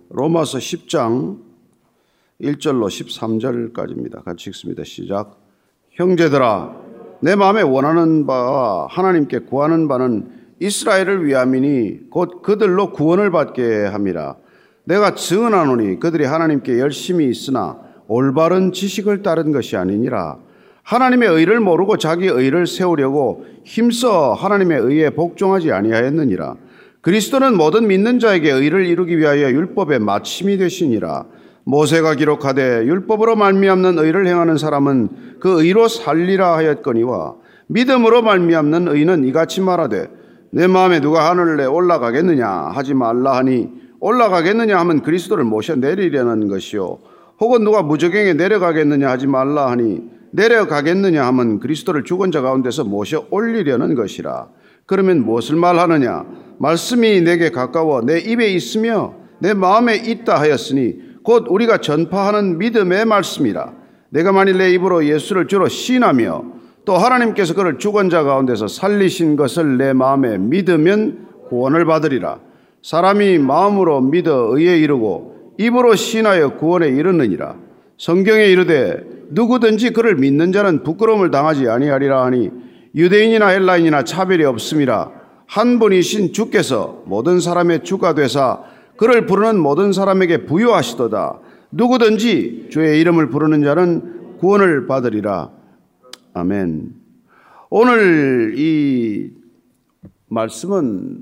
로마서 10장 1절로 13절까지입니다. 같이 읽습니다. 시작. 형제들아, 내 마음에 원하는 바와 하나님께 구하는 바는 이스라엘을 위함이니 곧 그들로 구원을 받게 함이라. 내가 증언하노니 그들이 하나님께 열심히 있으나 올바른 지식을 따른 것이 아니니라. 하나님의 의를 모르고 자기 의를 세우려고 힘써 하나님의 의에 복종하지 아니하였느니라. 그리스도는 모든 믿는 자에게 의를 이루기 위하여 율법의 마침이 되시니라. 모세가 기록하되 율법으로 말미암는 의를 행하는 사람은 그 의로 살리라 하였거니와 믿음으로 말미암는 의는 이같이 말하되 내 마음에 누가 하늘에 올라가겠느냐 하지 말라 하니 올라가겠느냐 하면 그리스도를 모셔 내리려는 것이요 혹은 누가 무저갱에 내려가겠느냐 하지 말라 하니 내려가겠느냐 하면 그리스도를 죽은 자 가운데서 모셔 올리려는 것이라. 그러면 무엇을 말하느냐? 말씀이 내게 가까워 내 입에 있으며 내 마음에 있다 하였으니 곧 우리가 전파하는 믿음의 말씀이라. 내가 만일 내 입으로 예수를 주로 시인하며 또 하나님께서 그를 죽은 자 가운데서 살리신 것을 내 마음에 믿으면 구원을 받으리라. 사람이 마음으로 믿어 의에 이르고 입으로 시인하여 구원에 이르느니라. 성경에 이르되 누구든지 그를 믿는 자는 부끄러움을 당하지 아니하리라 하니 유대인이나 헬라인이나 차별이 없음이라. 한 분이신 주께서 모든 사람의 주가 되사 그를 부르는 모든 사람에게 부요하시도다. 누구든지 주의 이름을 부르는 자는 구원을 받으리라. 아멘. 오늘 이 말씀은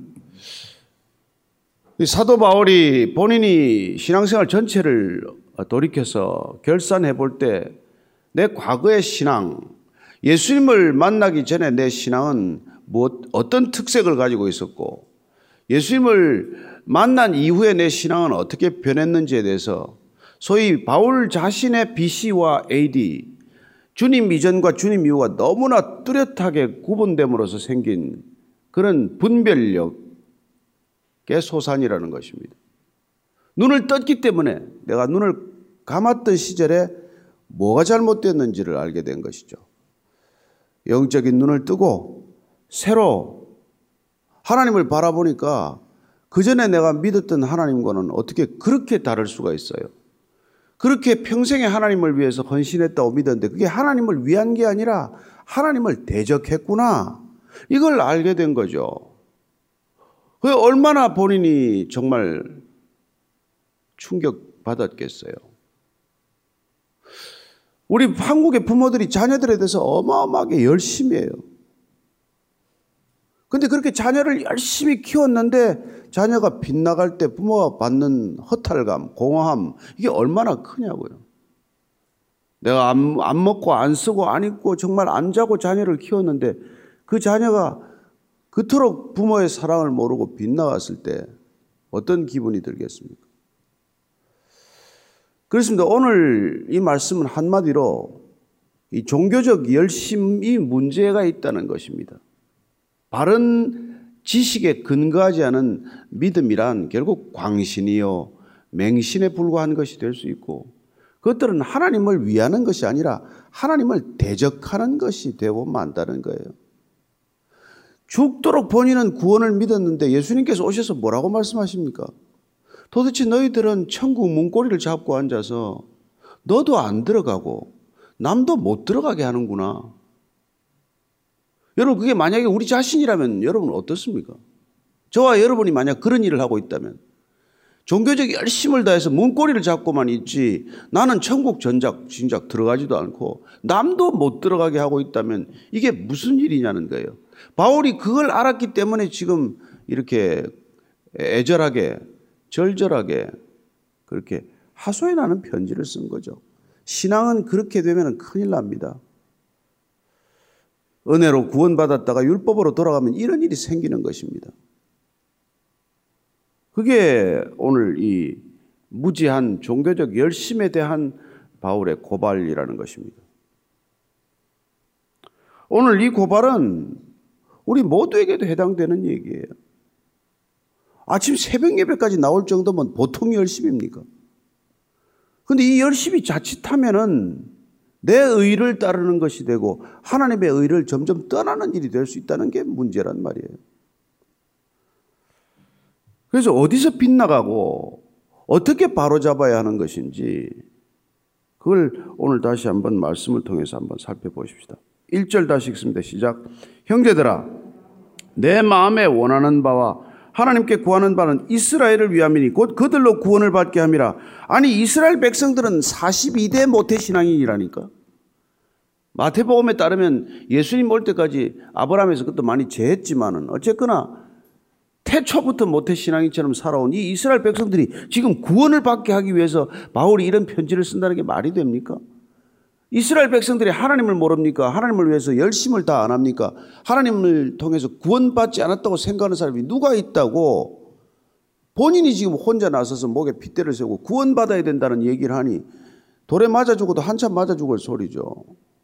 사도 바울이 본인이 신앙생활 전체를 돌이켜서 결산해 볼 때 내 과거의 신앙, 예수님을 만나기 전에 내 신앙은 어떤 특색을 가지고 있었고 예수님을 만난 이후에 내 신앙은 어떻게 변했는지에 대해서 소위 바울 자신의 BC와 AD, 주님 이전과 주님 이후가 너무나 뚜렷하게 구분됨으로써 생긴 그런 분별력의 소산이라는 것입니다. 눈을 떴기 때문에 내가 눈을 감았던 시절에 뭐가 잘못됐는지를 알게 된 것이죠. 영적인 눈을 뜨고 새로 하나님을 바라보니까 그전에 내가 믿었던 하나님과는 어떻게 그렇게 다를 수가 있어요. 그렇게 평생에 하나님을 위해서 헌신했다고 믿었는데 그게 하나님을 위한 게 아니라 하나님을 대적했구나. 이걸 알게 된 거죠. 그게 얼마나 본인이 정말 충격받았겠어요. 우리 한국의 부모들이 자녀들에 대해서 어마어마하게 열심히 해요. 근데 그렇게 자녀를 열심히 키웠는데 자녀가 빗나갈 때 부모가 받는 허탈감, 공허함 이게 얼마나 크냐고요. 내가 안 먹고 안 쓰고 안 입고 정말 안 자고 자녀를 키웠는데 그 자녀가 그토록 부모의 사랑을 모르고 빗나갔을 때 어떤 기분이 들겠습니까? 그렇습니다. 오늘 이 말씀은 한마디로 이 종교적 열심이 문제가 있다는 것입니다. 바른 지식에 근거하지 않은 믿음이란 결국 광신이요 맹신에 불과한 것이 될 수 있고 그것들은 하나님을 위하는 것이 아니라 하나님을 대적하는 것이 되고 만다는 거예요. 죽도록 본인은 구원을 믿었는데 예수님께서 오셔서 뭐라고 말씀하십니까? 도대체 너희들은 천국 문고리를 잡고 앉아서 너도 안 들어가고 남도 못 들어가게 하는구나. 여러분 그게 만약에 우리 자신이라면 여러분 어떻습니까? 저와 여러분이 만약 그런 일을 하고 있다면 종교적 열심을 다해서 문고리를 잡고만 있지 나는 천국 진작 들어가지도 않고 남도 못 들어가게 하고 있다면 이게 무슨 일이냐는 거예요. 바울이 그걸 알았기 때문에 지금 이렇게 애절하게 절절하게 그렇게 하소연하는 편지를 쓴 거죠. 신앙은 그렇게 되면 큰일 납니다. 은혜로 구원받았다가 율법으로 돌아가면 이런 일이 생기는 것입니다. 그게 오늘 이 무지한 종교적 열심에 대한 바울의 고발이라는 것입니다. 오늘 이 고발은 우리 모두에게도 해당되는 얘기예요. 아침 새벽 예배까지 나올 정도면 보통 열심입니까? 그런데 이 열심이 자칫하면은 내 의를 따르는 것이 되고 하나님의 의를 점점 떠나는 일이 될 수 있다는 게 문제란 말이에요. 그래서 어디서 빗나가고 어떻게 바로잡아야 하는 것인지 그걸 오늘 다시 한번 말씀을 통해서 한번 살펴보십시다. 1절 다시 읽습니다. 시작. 형제들아 내 마음에 원하는 바와 하나님께 구하는 바는 이스라엘을 위함이니 곧 그들로 구원을 받게 함이라. 아니 이스라엘 백성들은 42대 모태신앙인이라니까. 마태복음에 따르면 예수님 올 때까지 아브라함에서 그것도 많이 제했지만은 어쨌거나 태초부터 모태신앙인처럼 살아온 이 이스라엘 백성들이 지금 구원을 받게 하기 위해서 바울이 이런 편지를 쓴다는 게 말이 됩니까? 이스라엘 백성들이 하나님을 모릅니까? 하나님을 위해서 열심을 다 안 합니까? 하나님을 통해서 구원받지 않았다고 생각하는 사람이 누가 있다고 본인이 지금 혼자 나서서 목에 핏대를 세우고 구원받아야 된다는 얘기를 하니 돌에 맞아 죽어도 한참 맞아 죽을 소리죠.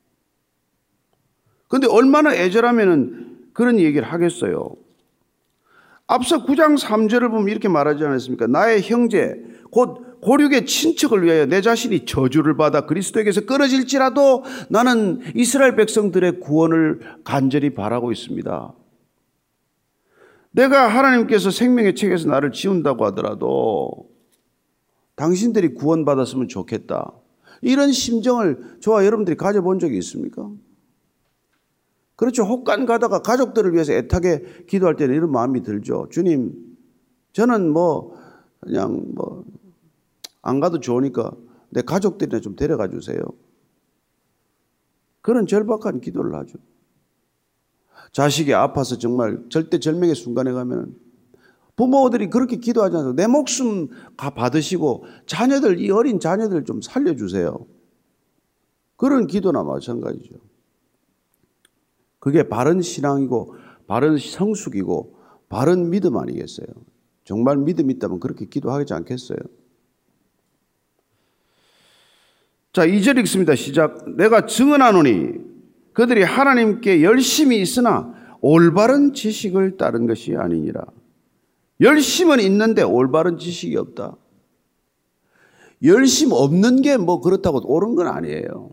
그런데 얼마나 애절하면은 그런 얘기를 하겠어요. 앞서 9장 3절을 보면 이렇게 말하지 않았습니까? 나의 형제 곧 고륙의 친척을 위하여 내 자신이 저주를 받아 그리스도에게서 끊어질지라도 나는 이스라엘 백성들의 구원을 간절히 바라고 있습니다. 내가 하나님께서 생명의 책에서 나를 지운다고 하더라도 당신들이 구원받았으면 좋겠다. 이런 심정을 저와 여러분들이 가져본 적이 있습니까? 그렇죠. 혹간 가다가 가족들을 위해서 애타게 기도할 때는 이런 마음이 들죠. 주님, 저는 그냥 안 가도 좋으니까 내 가족들이나 좀 데려가 주세요. 그런 절박한 기도를 하죠. 자식이 아파서 정말 절대절명의 순간에 가면 부모들이 그렇게 기도하지 않아서 내 목숨 받으시고 자녀들, 이 어린 자녀들 좀 살려주세요. 그런 기도나 마찬가지죠. 그게 바른 신앙이고 바른 성숙이고 바른 믿음 아니겠어요? 정말 믿음이 있다면 그렇게 기도하지 않겠어요? 자, 2절 읽습니다. 시작. 내가 증언하노니 그들이 하나님께 열심이 있으나 올바른 지식을 따른 것이 아니니라. 열심은 있는데 올바른 지식이 없다. 열심 없는 게 그렇다고 옳은 건 아니에요.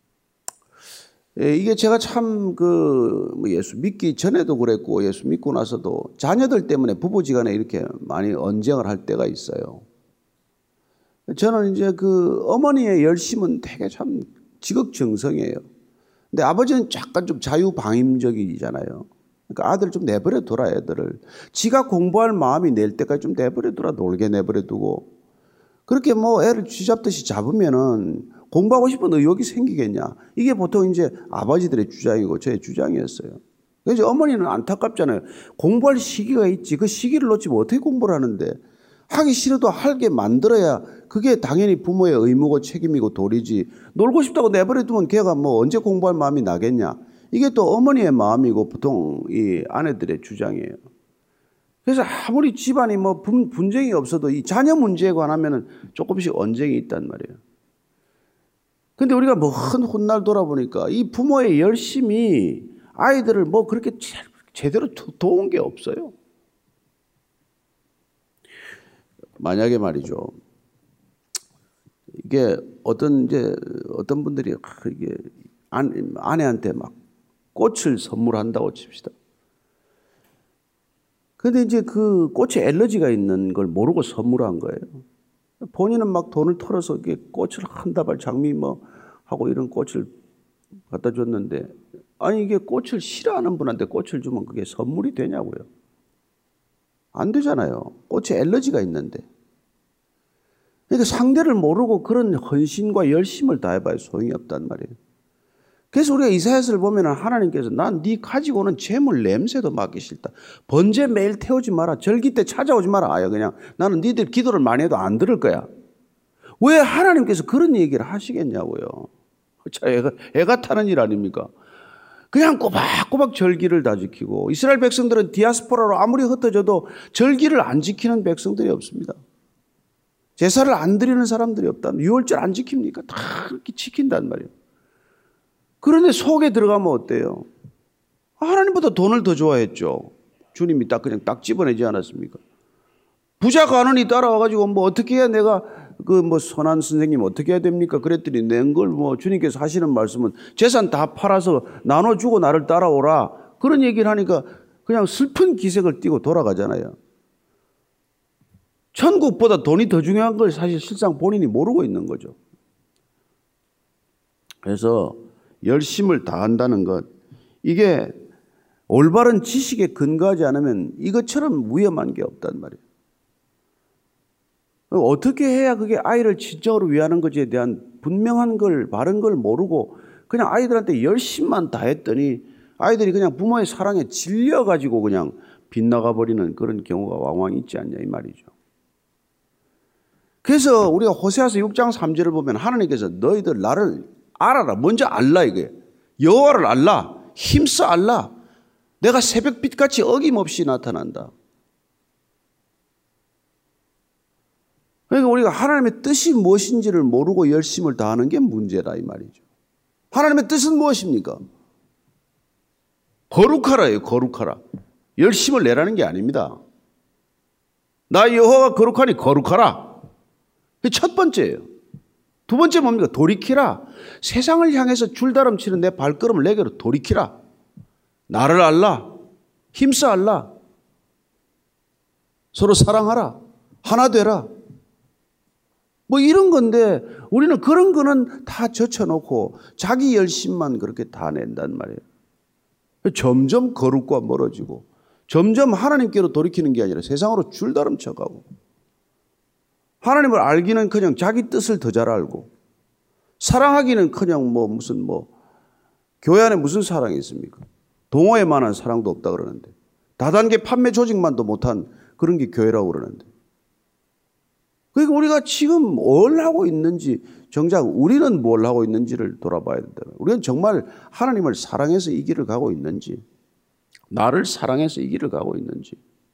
이게 제가 참 예수 믿기 전에도 그랬고 예수 믿고 나서도 자녀들 때문에 부부지간에 이렇게 많이 언쟁을 할 때가 있어요. 저는 이제 어머니의 열심은 되게 참 지극정성이에요. 근데 아버지는 약간 좀 자유방임적이잖아요. 그러니까 아들 좀 내버려 둬라, 애들을. 지가 공부할 마음이 낼 때까지 좀 내버려 둬라, 놀게 내버려 두고. 그렇게 애를 쥐잡듯이 잡으면은 공부하고 싶은 의욕이 생기겠냐. 이게 보통 이제 아버지들의 주장이고 저의 주장이었어요. 그래서 어머니는 안타깝잖아요. 공부할 시기가 있지. 그 시기를 놓치면 어떻게 공부를 하는데. 하기 싫어도 하게 만들어야 그게 당연히 부모의 의무고 책임이고 도리지. 놀고 싶다고 내버려 두면 걔가 언제 공부할 마음이 나겠냐. 이게 또 어머니의 마음이고 보통 이 아내들의 주장이에요. 그래서 아무리 집안이 분쟁이 없어도 이 자녀 문제에 관하면 조금씩 언쟁이 있단 말이에요. 근데 우리가 먼 훗날 돌아보니까 이 부모의 열심이 아이들을 그렇게 제대로 도운 게 없어요. 만약에 말이죠. 이게 어떤 분들이 이게 아내한테 막 꽃을 선물한다고 칩시다. 근데 이제 그 꽃에 알러지가 있는 걸 모르고 선물한 거예요. 본인은 막 돈을 털어서 이게 꽃을 한 다발 장미 하고 이런 꽃을 갖다 줬는데, 아니 이게 꽃을 싫어하는 분한테 꽃을 주면 그게 선물이 되냐고요. 안 되잖아요. 꽃에 알러지가 있는데. 그러니까 상대를 모르고 그런 헌신과 열심을 다해봐야 소용이 없단 말이에요. 그래서 우리가 이사야서를 보면 하나님께서 난 네 가지고 오는 재물 냄새도 맡기 싫다. 번제 매일 태우지 마라. 절기 때 찾아오지 마라. 아예 그냥 나는 니들 기도를 많이 해도 안 들을 거야. 왜 하나님께서 그런 얘기를 하시겠냐고요. 애가 타는 일 아닙니까? 그냥 꼬박꼬박 절기를 다 지키고, 이스라엘 백성들은 디아스포라로 아무리 흩어져도 절기를 안 지키는 백성들이 없습니다. 제사를 안 드리는 사람들이 없다. 유월절 안 지킵니까? 다 그렇게 지킨단 말이에요. 그런데 속에 들어가면 어때요? 하나님보다 돈을 더 좋아했죠. 주님이 그냥 딱 집어내지 않았습니까? 부자 간원이 따라와가지고 어떻게 해야 내가 선한 선생님 어떻게 해야 됩니까? 그랬더니 낸 걸 주님께서 하시는 말씀은 재산 다 팔아서 나눠주고 나를 따라오라. 그런 얘기를 하니까 그냥 슬픈 기색을 띠고 돌아가잖아요. 천국보다 돈이 더 중요한 걸 사실 실상 본인이 모르고 있는 거죠. 그래서 열심을 다한다는 것, 이게 올바른 지식에 근거하지 않으면 이것처럼 위험한 게 없단 말이에요. 어떻게 해야 그게 아이를 진정으로 위하는 것에 대한 분명한 걸, 바른 걸 모르고 그냥 아이들한테 열심만 다했더니 아이들이 그냥 부모의 사랑에 질려가지고 그냥 빗나가 버리는 그런 경우가 왕왕 있지 않냐 이 말이죠. 그래서 우리가 호세아서 6장 3절을 보면 하나님께서 너희들 나를 알아라. 먼저 알라 이거예요. 여호와를 알라. 힘써 알라. 내가 새벽빛같이 어김없이 나타난다. 그러니까 우리가 하나님의 뜻이 무엇인지를 모르고 열심을 다하는 게 문제다 이 말이죠. 하나님의 뜻은 무엇입니까? 거룩하라예요. 거룩하라. 열심을 내라는 게 아닙니다. 나 여호와가 거룩하니 거룩하라. 그게 첫 번째예요. 두 번째 뭡니까? 돌이키라. 세상을 향해서 줄다름치는 내 발걸음을 내게로 돌이키라. 나를 알라. 힘써 알라. 서로 사랑하라. 하나 되라. 뭐 이런 건데 우리는 그런 거는 다 젖혀놓고 자기 열심만 그렇게 다 낸단 말이에요. 점점 거룩과 멀어지고 점점 하나님께로 돌이키는 게 아니라 세상으로 줄다름쳐가고 하나님을 알기는 그냥 자기 뜻을 더 잘 알고 사랑하기는 그냥 무슨 교회 안에 무슨 사랑이 있습니까? 동호회 만한 사랑도 없다 그러는데 다단계 판매 조직만도 못한 그런 게 교회라고 그러는데 그러니까 우리가 지금 뭘 하고 있는지 정작 우리는 뭘 하고 있는지를 돌아봐야 된다. 우리는 정말 하나님을 사랑해서 이 길을 가고 있는지 나를 사랑해서 이 길을 가고 있는지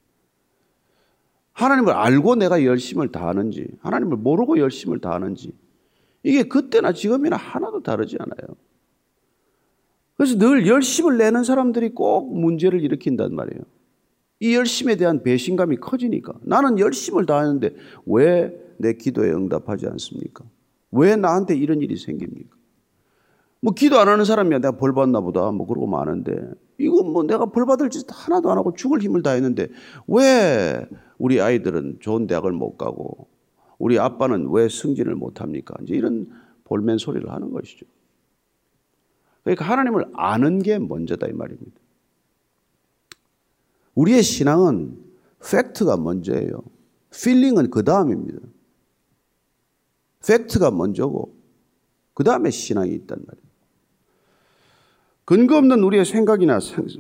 하나님을 알고 내가 열심을 다하는지 하나님을 모르고 열심을 다하는지 이게 그때나 지금이나 하나도 다르지 않아요. 그래서 늘 열심을 내는 사람들이 꼭 문제를 일으킨단 말이에요. 이 열심에 대한 배신감이 커지니까 나는 열심을 다하는데 왜 내 기도에 응답하지 않습니까? 왜 나한테 이런 일이 생깁니까? 기도 안 하는 사람이야 내가 벌 받나 보다 그러고 마는데 이거 내가 벌 받을 짓 하나도 안 하고 죽을 힘을 다했는데 왜 우리 아이들은 좋은 대학을 못 가고 우리 아빠는 왜 승진을 못 합니까? 이제 이런 볼멘 소리를 하는 것이죠. 그러니까 하나님을 아는 게 먼저다 이 말입니다. 우리의 신앙은 팩트가 먼저예요. 필링은 그 다음입니다. 팩트가 먼저고 그 다음에 신앙이 있단 말이에요. 근거 없는 우리의 생각이나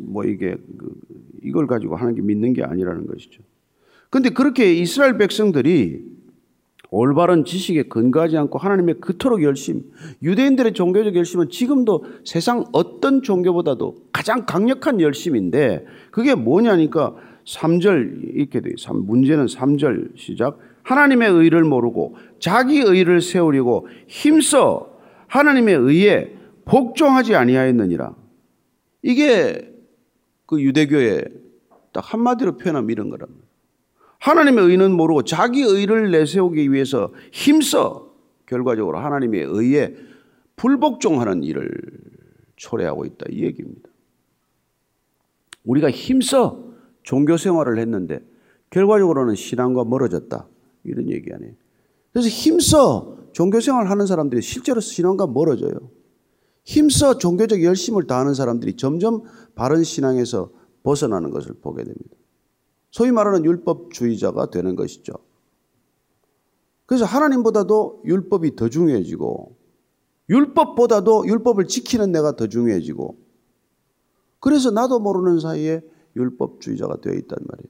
이걸 가지고 하는 게 믿는 게 아니라는 것이죠. 그런데 그렇게 이스라엘 백성들이 올바른 지식에 근거하지 않고 하나님의 그토록 열심, 유대인들의 종교적 열심은 지금도 세상 어떤 종교보다도 가장 강력한 열심인데 그게 뭐냐니까 3절 이렇게 돼 있어요. 문제는 3절 시작. 하나님의 의를 모르고 자기 의를 세우려고 힘써 하나님의 의에 복종하지 아니하였느니라. 이게 그 유대교의 딱 한마디로 표현하면 이런 거랍니다. 하나님의 의는 모르고 자기 의를 내세우기 위해서 힘써 결과적으로 하나님의 의에 불복종하는 일을 초래하고 있다 이 얘기입니다. 우리가 힘써 종교 생활을 했는데 결과적으로는 신앙과 멀어졌다 이런 얘기 아니에요. 그래서 힘써 종교 생활을 하는 사람들이 실제로 신앙과 멀어져요. 힘써 종교적 열심을 다하는 사람들이 점점 바른 신앙에서 벗어나는 것을 보게 됩니다. 소위 말하는 율법주의자가 되는 것이죠. 그래서 하나님보다도 율법이 더 중요해지고 율법보다도 율법을 지키는 내가 더 중요해지고 그래서 나도 모르는 사이에 율법주의자가 되어 있단 말이에요.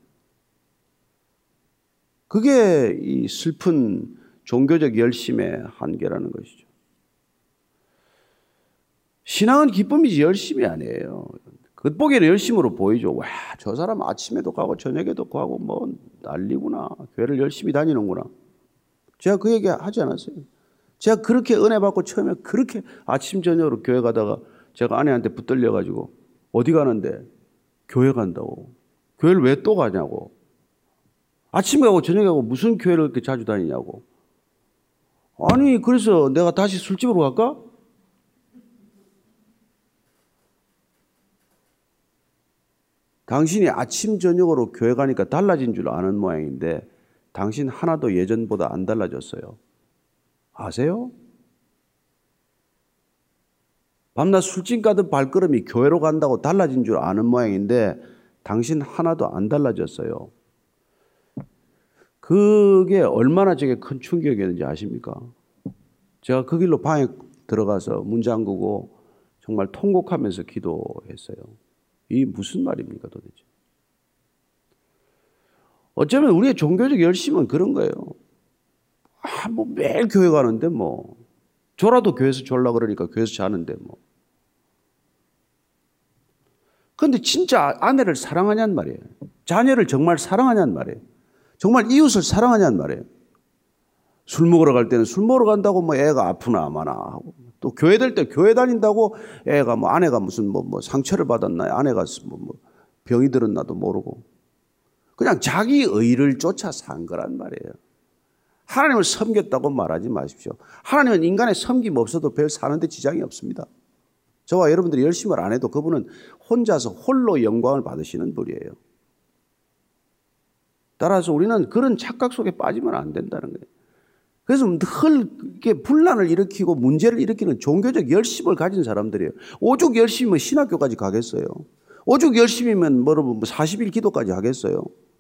그게 이 슬픈 종교적 열심의 한계라는 것이죠. 신앙은 기쁨이지 열심이 아니에요. 겉보기에는 열심으로 보이죠. 와, 저 사람 아침에도 가고 저녁에도 가고 난리구나. 교회를 열심히 다니는구나. 제가 그 얘기 하지 않았어요. 제가 그렇게 은혜 받고 처음에 그렇게 아침 저녁으로 교회 가다가 제가 아내한테 붙들려가지고 어디 가는데? 교회 간다고. 교회를 왜 또 가냐고. 아침에 가고 저녁에 가고 무슨 교회를 그렇게 자주 다니냐고. 아니 그래서 내가 다시 술집으로 갈까? 당신이 아침 저녁으로 교회 가니까 달라진 줄 아는 모양인데 당신 하나도 예전보다 안 달라졌어요. 아세요? 밤낮 술집 가던 발걸음이 교회로 간다고 달라진 줄 아는 모양인데 당신 하나도 안 달라졌어요. 그게 얼마나 제게 큰 충격이었는지 아십니까? 제가 그 길로 방에 들어가서 문 잠그고 정말 통곡하면서 기도했어요. 이 무슨 말입니까 도대체? 어쩌면 우리의 종교적 열심은 그런 거예요. 뭐 매일 교회 가는데 뭐 졸아도 교회에서 졸라 그러니까 교회에서 자는데 뭐. 그런데 진짜 아내를 사랑하냐는 말이에요. 자녀를 정말 사랑하냐는 말이에요. 정말 이웃을 사랑하냐는 말이에요. 술 먹으러 갈 때는 술 먹으러 간다고 뭐 애가 아프나 마나 하고, 또 교회 될 때 교회 다닌다고 애가 뭐 아내가 무슨 뭐 상처를 받았나, 아내가 뭐 병이 들었나도 모르고 그냥 자기 의를 쫓아 산 거란 말이에요. 하나님을 섬겼다고 말하지 마십시오. 하나님은 인간의 섬김 없어도 별 사는데 지장이 없습니다. 저와 여러분들이 열심을 안 해도 그분은 혼자서 홀로 영광을 받으시는 분이에요. 따라서 우리는 그런 착각 속에 빠지면 안 된다는 거예요. 그래서 늘 이렇게 분란을 일으키고 문제를 일으키는 종교적 열심을 가진 사람들이에요. 오죽 열심이면 신학교까지 가겠어요. 오죽 열심이면 40일 기도까지 하겠어요.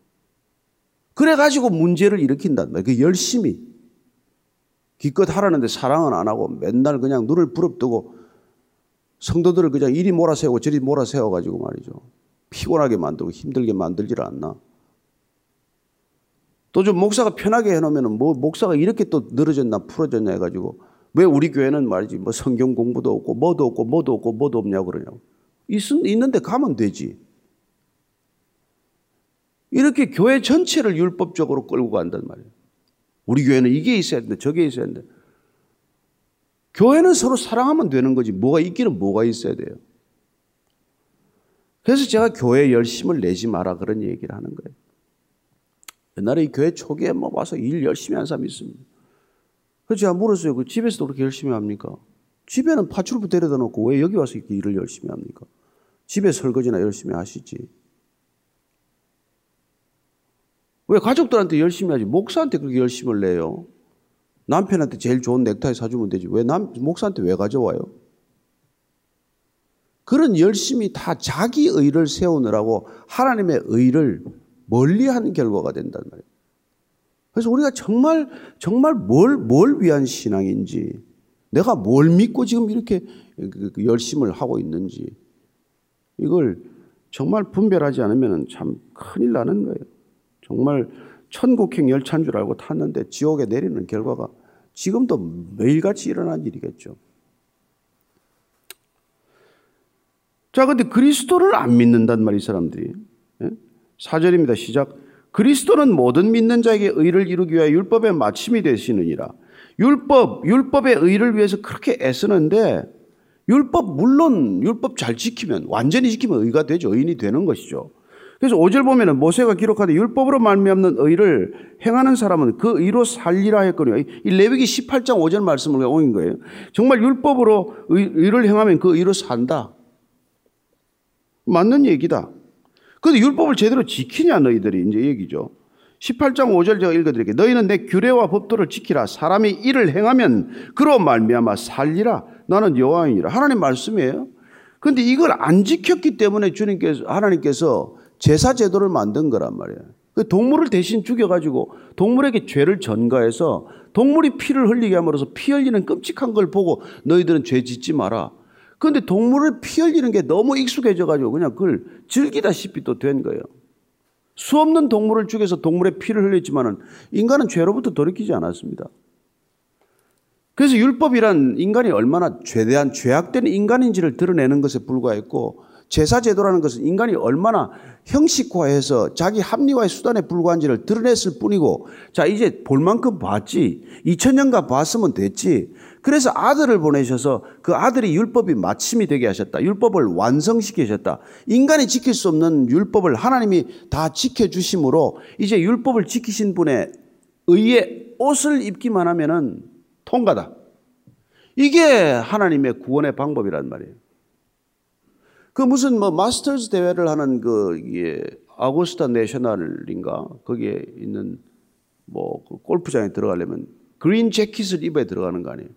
그래가지고 문제를 일으킨단 말이에요. 그 열심히. 기껏 하라는데 사랑은 안 하고 맨날 그냥 눈을 부릅뜨고 성도들을 그냥 이리 몰아세우고 저리 몰아세워가지고 말이죠. 피곤하게 만들고 힘들게 만들질 않나. 또 좀 목사가 편하게 해놓으면 뭐 목사가 이렇게 또 늘어졌나 풀어졌냐 해가지고 왜 우리 교회는 말이지 뭐 성경 공부도 없고 뭐도 없고 뭐도 없고 뭐도 없냐고 그러냐고. 있는데 가면 되지. 이렇게 교회 전체를 율법적으로 끌고 간단 말이에요. 우리 교회는 이게 있어야 되는데 저게 있어야 되는데. 교회는 서로 사랑하면 되는 거지 뭐가 있기는 뭐가 있어야 돼요. 그래서 제가 교회에 열심을 내지 마라 그런 얘기를 하는 거예요. 옛날에 이 교회 초기에 뭐 와서 일 열심히 한 사람이 있습니다. 그래서 제가 물었어요. 그 집에서도 그렇게 열심히 합니까? 집에는 파출부 데려다 놓고 왜 여기 와서 이렇게 일을 열심히 합니까? 집에 설거지나 열심히 하시지. 왜 가족들한테 열심히 하지? 목사한테 그렇게 열심을 내요? 남편한테 제일 좋은 넥타이 사주면 되지. 왜 목사한테 왜 가져와요? 그런 열심이 다 자기 의를 세우느라고 하나님의 의를 멀리하는 결과가 된단 말이에요. 그래서 우리가 정말 뭘 위한 신앙인지, 내가 뭘 믿고 지금 이렇게 열심을 하고 있는지 이걸 정말 분별하지 않으면 참 큰일 나는 거예요. 정말 천국행 열차인 줄 알고 탔는데 지옥에 내리는 결과가 지금도 매일같이 일어난 일이겠죠. 자, 근데 그리스도를 안 믿는단 말이에요, 사람들이. 4절입니다. 시작. 그리스도는 모든 믿는 자에게 의를 이루기 위하여 율법의 마침이 되시느니라. 율법의 의를 위해서 그렇게 애쓰는데 물론 율법 잘 지키면 완전히 지키면 의가 되죠. 의인이 되는 것이죠. 그래서 5절 보면은 모세가 기록하되 율법으로 말미암는 의를 행하는 사람은 그 의로 살리라 했거든요. 이 레위기 18장 5절 말씀을 옮긴 거예요. 정말 율법으로 의를 행하면 그 의로 산다. 맞는 얘기다. 그런데 율법을 제대로 지키냐 너희들이 이제 얘기죠. 18장 5절 제가 읽어드릴게요. 너희는 내 규례와 법도를 지키라. 사람이 이를 행하면 그로 말미암아 살리라. 나는 여호와이니라. 하나님 말씀이에요. 그런데 이걸 안 지켰기 때문에 하나님께서 제사 제도를 만든 거란 말이에요. 그 동물을 대신 죽여가지고 동물에게 죄를 전가해서 동물이 피를 흘리게 함으로써 피 흘리는 끔찍한 걸 보고 너희들은 죄 짓지 마라. 그런데 동물을 피 흘리는 게 너무 익숙해져가지고 그냥 그걸 즐기다시피 또 된 거예요. 수 없는 동물을 죽여서 동물의 피를 흘렸지만은 인간은 죄로부터 돌이키지 않았습니다. 그래서 율법이란 인간이 얼마나 죄대한 죄악된 인간인지를 드러내는 것에 불과했고 제사제도라는 것은 인간이 얼마나 형식화해서 자기 합리화의 수단에 불과한지를 드러냈을 뿐이고 자 이제 볼 만큼 봤지 2000년간 봤으면 됐지 그래서 아들을 보내셔서 그 아들이 율법이 마침이 되게 하셨다. 율법을 완성시키셨다. 인간이 지킬 수 없는 율법을 하나님이 다 지켜주심으로 이제 율법을 지키신 분의 의의 옷을 입기만 하면은 통과다. 이게 하나님의 구원의 방법이란 말이에요. 그 무슨 마스터즈 대회를 하는 아구스타 내셔널인가 거기에 있는 뭐 그 골프장에 들어가려면 그린 재킷을 입어야 들어가는 거 아니에요?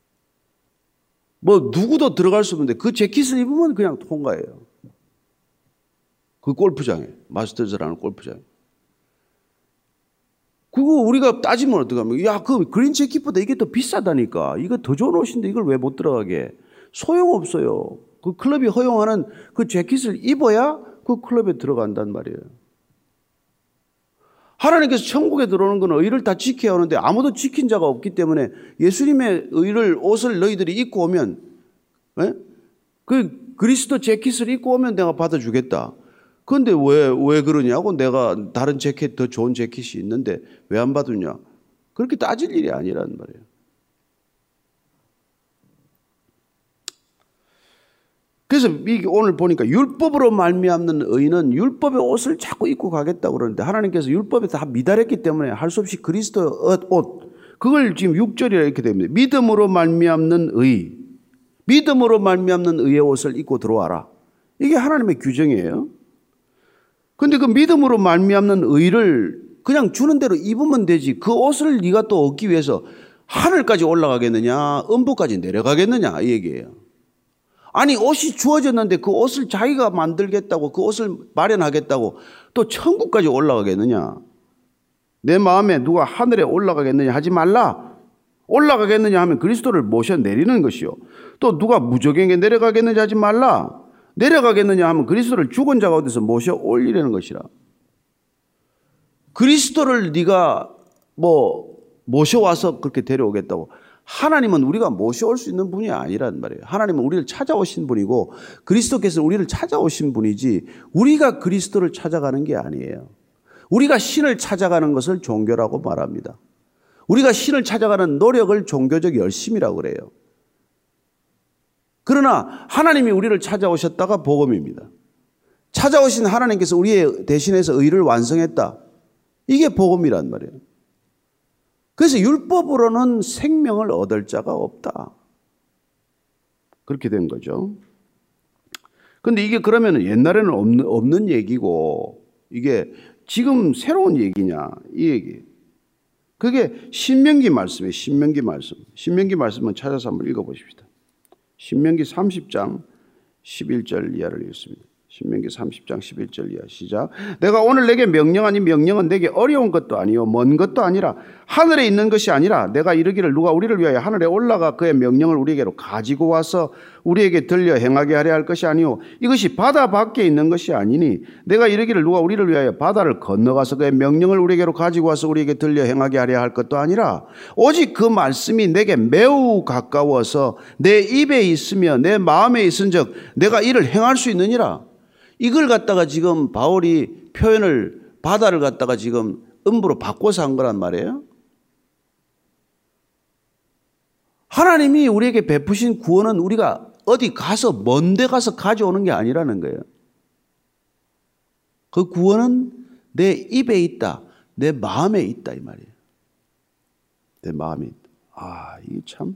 뭐 누구도 들어갈 수 없는데 그 재킷을 입으면 그냥 통과해요. 그 골프장에, 마스터즈라는 골프장에. 그거 우리가 따지면 어떡하면, 야, 그 그린 재킷보다 이게 더 비싸다니까. 이거 더 좋은 옷인데 이걸 왜 못 들어가게? 소용없어요. 그 클럽이 허용하는 그 재킷을 입어야 그 클럽에 들어간단 말이에요. 하나님께서 천국에 들어오는 건 의를 다 지켜야 하는데 아무도 지킨 자가 없기 때문에 예수님의 의를, 옷을 너희들이 입고 오면, 그 그리스도 재킷을 입고 오면 내가 받아주겠다. 그런데 왜 그러냐고, 내가 다른 재킷, 더 좋은 재킷이 있는데 왜 안 받으냐. 그렇게 따질 일이 아니란 말이에요. 그래서 오늘 보니까 율법으로 말미암는 의는 율법의 옷을 자꾸 입고 가겠다고 그러는데 하나님께서 율법에 다 미달했기 때문에 할 수 없이 그리스도의 옷, 그걸 지금 6절이라 이렇게 됩니다. 믿음으로 말미암는 의, 믿음으로 말미암는 의의 옷을 입고 들어와라. 이게 하나님의 규정이에요. 근데 그 믿음으로 말미암는 의를 그냥 주는 대로 입으면 되지. 그 옷을 네가 또 얻기 위해서 하늘까지 올라가겠느냐, 음부까지 내려가겠느냐, 이 얘기예요. 아니, 옷이 주어졌는데 그 옷을 자기가 만들겠다고, 그 옷을 마련하겠다고 또 천국까지 올라가겠느냐. 내 마음에 누가 하늘에 올라가겠느냐 하지 말라. 올라가겠느냐 하면 그리스도를 모셔 내리는 것이요. 또 누가 무적에게 내려가겠느냐 하지 말라. 내려가겠느냐 하면 그리스도를 죽은 자 가운데서 모셔 올리려는 것이라. 그리스도를 네가 뭐 모셔와서 그렇게 데려오겠다고. 하나님은 우리가 모셔올 수 있는 분이 아니란 말이에요. 하나님은 우리를 찾아오신 분이고 그리스도께서 우리를 찾아오신 분이지 우리가 그리스도를 찾아가는 게 아니에요. 우리가 신을 찾아가는 것을 종교라고 말합니다. 우리가 신을 찾아가는 노력을 종교적 열심이라고 그래요. 그러나 하나님이 우리를 찾아오셨다가 복음입니다. 찾아오신 하나님께서 우리의 대신해서 의를 완성했다. 이게 복음이란 말이에요. 그래서 율법으로는 생명을 얻을 자가 없다. 그렇게 된 거죠. 그런데 이게 그러면 옛날에는 없는 얘기고 이게 지금 새로운 얘기냐 이 얘기. 그게 신명기 말씀이에요. 신명기 말씀. 신명기 말씀은 찾아서 한번 읽어보십시다. 신명기 30장 11절 이하를 읽습니다. 신명기 30장 11절 이하 시작. 내가 오늘 내게 명령하니 명령은 내게 어려운 것도 아니요 먼 것도 아니라 하늘에 있는 것이 아니라 내가 이르기를 누가 우리를 위하여 하늘에 올라가 그의 명령을 우리에게로 가지고 와서 우리에게 들려 행하게 하려 할 것이 아니요 이것이 바다 밖에 있는 것이 아니니 내가 이르기를 누가 우리를 위하여 바다를 건너가서 그의 명령을 우리에게로 가지고 와서 우리에게 들려 행하게 하려 할 것도 아니라 오직 그 말씀이 내게 매우 가까워서 내 입에 있으며 내 마음에 있은즉 내가 이를 행할 수 있느니라. 이걸 갖다가 지금 바울이 표현을 바다를 갖다가 지금 음부로 바꿔서 한 거란 말이에요. 하나님이 우리에게 베푸신 구원은 우리가 어디 가서 먼 데 가서 가져오는 게 아니라는 거예요. 그 구원은 내 입에 있다. 내 마음에 있다 이 말이에요. 내 마음에 있다. 아, 이게 참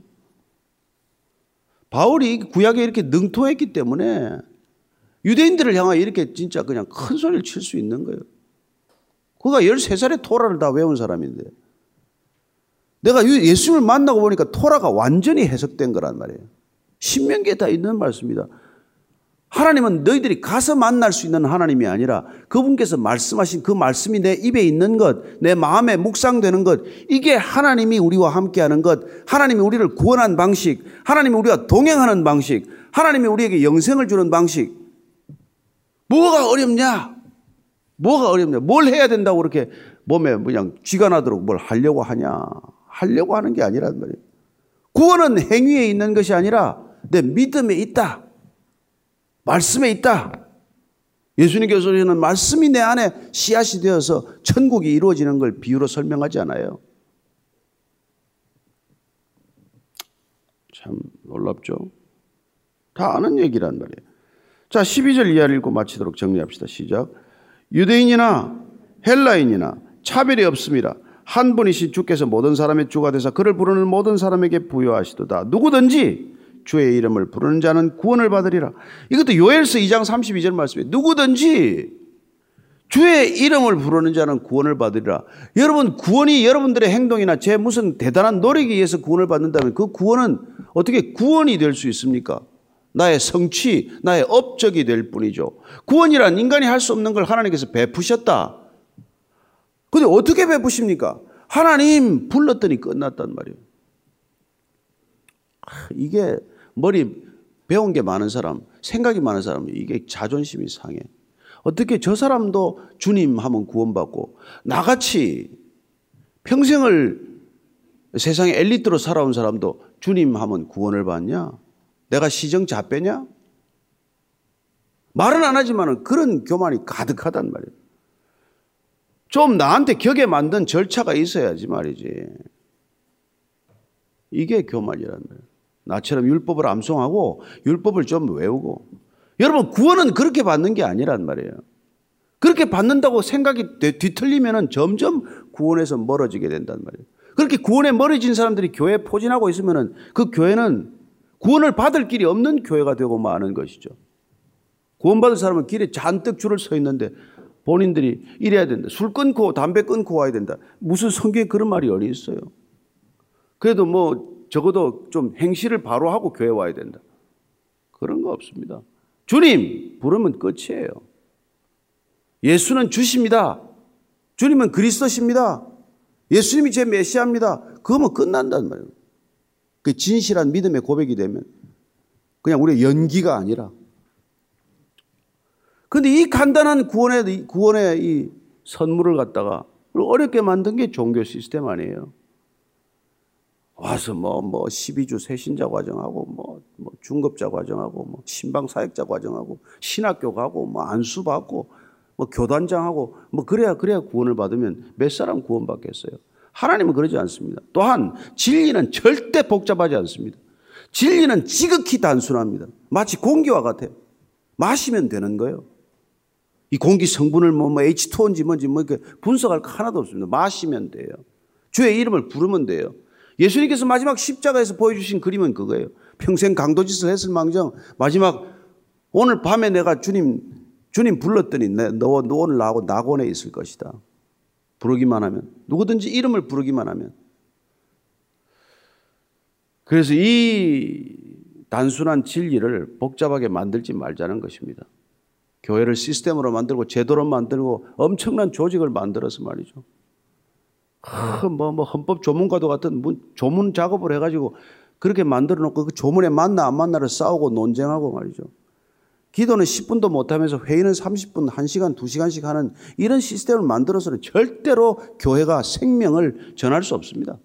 바울이 구약에 이렇게 능통했기 때문에 유대인들을 향하여 이렇게 진짜 그냥 큰 소리를 칠 수 있는 거예요. 그가 13살에 토라를 다 외운 사람인데 내가 예수님을 만나고 보니까 토라가 완전히 해석된 거란 말이에요. 신명기에 다 있는 말씀입니다. 하나님은 너희들이 가서 만날 수 있는 하나님이 아니라 그분께서 말씀하신 그 말씀이 내 입에 있는 것, 내 마음에 묵상되는 것, 이게 하나님이 우리와 함께하는 것, 하나님이 우리를 구원한 방식, 하나님이 우리와 동행하는 방식, 하나님이 우리에게 영생을 주는 방식. 뭐가 어렵냐? 뭐가 어렵냐? 뭘 해야 된다고 그렇게 몸에 그냥 쥐가 나도록 뭘 하려고 하냐? 하려고 하는 게 아니란 말이에요. 구원은 행위에 있는 것이 아니라 내 믿음에 있다. 말씀에 있다. 예수님께서 그러시는 말씀이 내 안에 씨앗이 되어서 천국이 이루어지는 걸 비유로 설명하지 않아요. 참 놀랍죠? 다 아는 얘기란 말이에요. 자, 12절 이하를 읽고 마치도록 정리합시다. 시작. 유대인이나 헬라인이나 차별이 없습니다. 한 분이신 주께서 모든 사람의 주가 되사 그를 부르는 모든 사람에게 부여하시도다. 누구든지 주의 이름을 부르는 자는 구원을 받으리라. 이것도 요엘서 2장 32절 말씀이에요. 누구든지 주의 이름을 부르는 자는 구원을 받으리라. 여러분, 구원이 여러분들의 행동이나 제 무슨 대단한 노력에 의해서 구원을 받는다면 그 구원은 어떻게 구원이 될 수 있습니까? 나의 성취, 나의 업적이 될 뿐이죠. 구원이란 인간이 할 수 없는 걸 하나님께서 베푸셨다. 근데 어떻게 베푸십니까? 하나님 불렀더니 끝났단 말이에요. 이게 머리 배운 게 많은 사람, 생각이 많은 사람은 이게 자존심이 상해. 어떻게 저 사람도 주님 하면 구원받고 나같이 평생을 세상에 엘리트로 살아온 사람도 주님 하면 구원을 받냐? 내가 시정잡배냐? 말은 안 하지만 그런 교만이 가득하단 말이에요. 좀 나한테 격에 맞는 절차가 있어야지 말이지. 이게 교만이란 말이에요. 나처럼 율법을 암송하고 율법을 좀 외우고. 여러분, 구원은 그렇게 받는 게 아니란 말이에요. 그렇게 받는다고 생각이 뒤틀리면 점점 구원에서 멀어지게 된단 말이에요. 그렇게 구원에 멀어진 사람들이 교회에 포진하고 있으면 그 교회는 구원을 받을 길이 없는 교회가 되고 마는 것이죠. 구원받을 사람은 길에 잔뜩 줄을 서 있는데 본인들이 이래야 된다. 술 끊고 담배 끊고 와야 된다. 무슨 성경에 그런 말이 어디 있어요? 그래도 뭐 적어도 좀 행실을 바로 하고 교회 와야 된다. 그런 거 없습니다. 주님 부르면 끝이에요. 예수는 주십니다. 주님은 그리스도십니다. 예수님이 제 메시아입니다. 그거면 끝난단 말이에요. 그 진실한 믿음의 고백이 되면 그냥 우리의 연기가 아니라. 그런데 이 간단한 구원의 이 선물을 갖다가 어렵게 만든 게 종교 시스템 아니에요. 와서 뭐 12주 새신자 과정하고 뭐 중급자 과정하고 뭐 신방 사역자 과정하고 신학교 가고 뭐 안수 받고 뭐 교단장하고 뭐 그래야 구원을 받으면 몇 사람 구원받겠어요. 하나님은 그러지 않습니다. 또한 진리는 절대 복잡하지 않습니다. 진리는 지극히 단순합니다. 마치 공기와 같아요. 마시면 되는 거예요. 이 공기 성분을 뭐 H2O인지 뭔지 뭐 이렇게 분석할 거 하나도 없습니다. 마시면 돼요. 주의 이름을 부르면 돼요. 예수님께서 마지막 십자가에서 보여주신 그림은 그거예요. 평생 강도짓을 했을 망정 마지막 오늘 밤에 내가 주님 불렀더니 너 오늘 나하고 낙원에 있을 것이다. 부르기만 하면, 누구든지 이름을 부르기만 하면. 그래서 이 단순한 진리를 복잡하게 만들지 말자는 것입니다. 교회를 시스템으로 만들고 제도로 만들고 엄청난 조직을 만들어서 말이죠. 헌법 조문과도 같은 조문 작업을 해가지고 그렇게 만들어 놓고 그 조문에 맞나 안 맞나를 싸우고 논쟁하고 말이죠. 기도는 10분도 못하면서 회의는 30분, 1시간, 2시간씩 하는 이런 시스템을 만들어서는 절대로 교회가 생명을 전할 수 없습니다.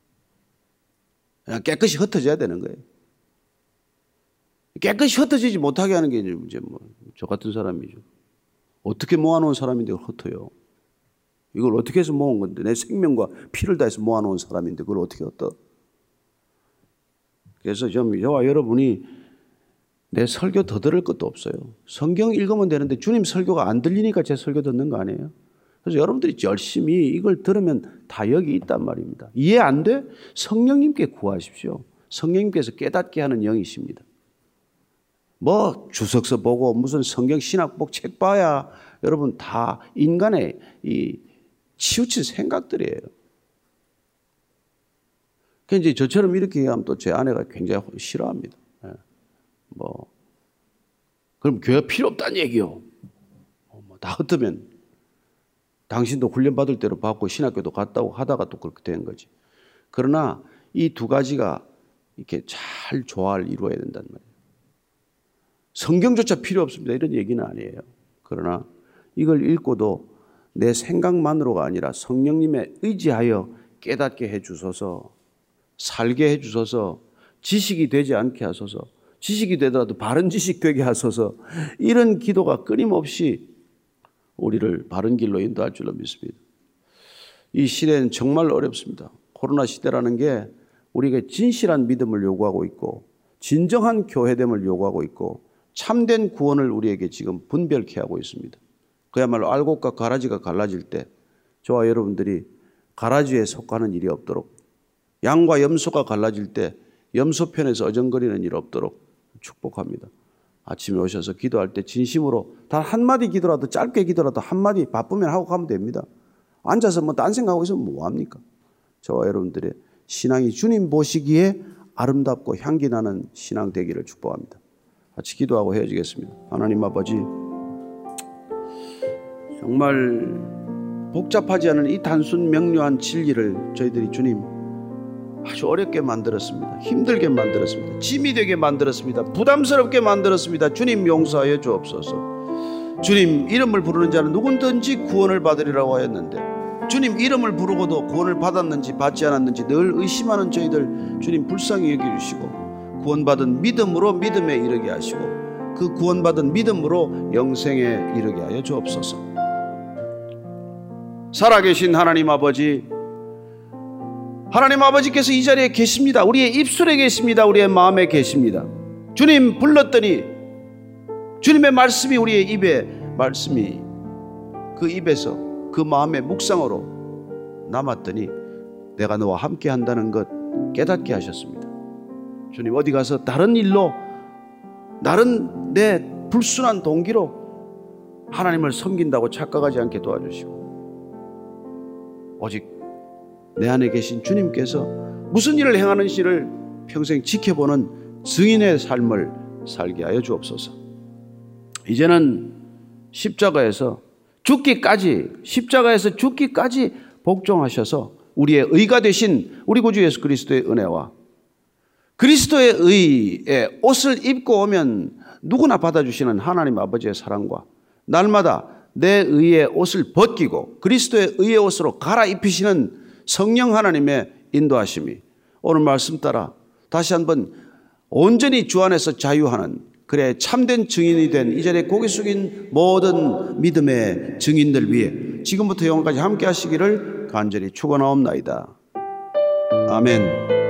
그냥 깨끗이 흩어져야 되는 거예요. 깨끗이 흩어지지 못하게 하는 게 이제 저 같은 사람이죠. 어떻게 모아놓은 사람인데 흩어요? 이걸 어떻게 해서 모은 건데 내 생명과 피를 다해서 모아놓은 사람인데 그걸 어떻게 흩어? 그래서 저와 여러분이 내 설교 더 들을 것도 없어요. 성경 읽으면 되는데 주님 설교가 안 들리니까 제 설교 듣는 거 아니에요? 그래서 여러분들이 열심히 이걸 들으면 다 여기 있단 말입니다. 이해 안 돼? 성령님께 구하십시오. 성령님께서 깨닫게 하는 영이십니다. 뭐 주석서 보고 무슨 성경 신학복 책 봐야 여러분 다 인간의 이 치우친 생각들이에요. 그러니까 이제 저처럼 이렇게 얘기하면 또 제 아내가 굉장히 싫어합니다. 그럼 교회 필요 없다는 얘기요. 다 흩으면 당신도 훈련받을 대로 받고 신학교도 갔다고 하다가 또 그렇게 된 거지. 그러나 이 두 가지가 이렇게 잘 조화를 이루어야 된단 말이에요. 성경조차 필요 없습니다. 이런 얘기는 아니에요. 그러나 이걸 읽고도 내 생각만으로가 아니라 성령님의 의지하여 깨닫게 해 주소서, 살게 해 주소서, 지식이 되지 않게 하소서, 지식이 되더라도 바른 지식 되게 하소서, 이런 기도가 끊임없이 우리를 바른 길로 인도할 줄로 믿습니다. 이 시대는 정말 어렵습니다. 코로나 시대라는 게 우리에게 진실한 믿음을 요구하고 있고 진정한 교회됨을 요구하고 있고 참된 구원을 우리에게 지금 분별케 하고 있습니다. 그야말로 알곡과 가라지가 갈라질 때 저와 여러분들이 가라지에 속하는 일이 없도록, 양과 염소가 갈라질 때 염소 편에서 어정거리는 일 없도록 축복합니다. 아침에 오셔서 기도할 때 진심으로 단 한마디 기도라도, 짧게 기도라도 한마디 바쁘면 하고 가면 됩니다. 앉아서 뭐 딴 생각하고 있으면 뭐합니까? 저와 여러분들의 신앙이 주님 보시기에 아름답고 향기 나는 신앙 되기를 축복합니다. 같이 기도하고 헤어지겠습니다. 하나님 아버지, 정말 복잡하지 않은 이 단순 명료한 진리를 저희들이 주님 아주 어렵게 만들었습니다. 힘들게 만들었습니다. 짐이 되게 만들었습니다. 부담스럽게 만들었습니다. 주님 용서하여 주옵소서. 주님 이름을 부르는 자는 누구든지 구원을 받으리라고 하였는데, 주님 이름을 부르고도 구원을 받았는지 받지 않았는지 늘 의심하는 저희들 주님 불쌍히 여겨주시고, 구원받은 믿음으로 믿음에 이르게 하시고, 그 구원받은 믿음으로 영생에 이르게 하여 주옵소서. 살아계신 하나님 아버지, 하나님 아버지께서 이 자리에 계십니다. 우리의 입술에 계십니다. 우리의 마음에 계십니다. 주님 불렀더니 주님의 말씀이 우리의 입에, 말씀이 그 입에서 그 마음의 묵상으로 남았더니 내가 너와 함께 한다는 것 깨닫게 하셨습니다. 주님 어디 가서 다른 일로, 다른 내 불순한 동기로 하나님을 섬긴다고 착각하지 않게 도와주시고, 오직 내 안에 계신 주님께서 무슨 일을 행하는지를 평생 지켜보는 증인의 삶을 살게 하여 주옵소서. 이제는 십자가에서 죽기까지 복종하셔서 우리의 의가 되신 우리 구주 예수 그리스도의 은혜와 그리스도의 의의 옷을 입고 오면 누구나 받아주시는 하나님 아버지의 사랑과, 날마다 내 의의 옷을 벗기고 그리스도의 의의 옷으로 갈아입히시는 성령 하나님의 인도하심이 오늘 말씀 따라 다시 한번 온전히 주 안에서 자유하는, 그래 참된 증인이 된 이 자리에 고개 숙인 모든 믿음의 증인들 위해 지금부터 영원까지 함께 하시기를 간절히 축원하옵나이다. 아멘.